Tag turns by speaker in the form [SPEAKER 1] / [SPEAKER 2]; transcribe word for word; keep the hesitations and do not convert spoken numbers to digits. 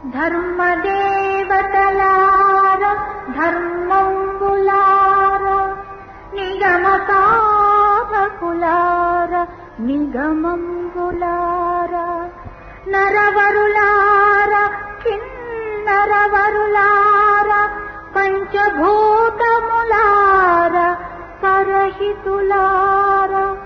[SPEAKER 1] ధర్మదేవతలార ధర్మంబులార నిగమ సాధకులార నిగమంబులార నరవరులార కిన్నరవరులార పంచభూతములార పరహితులార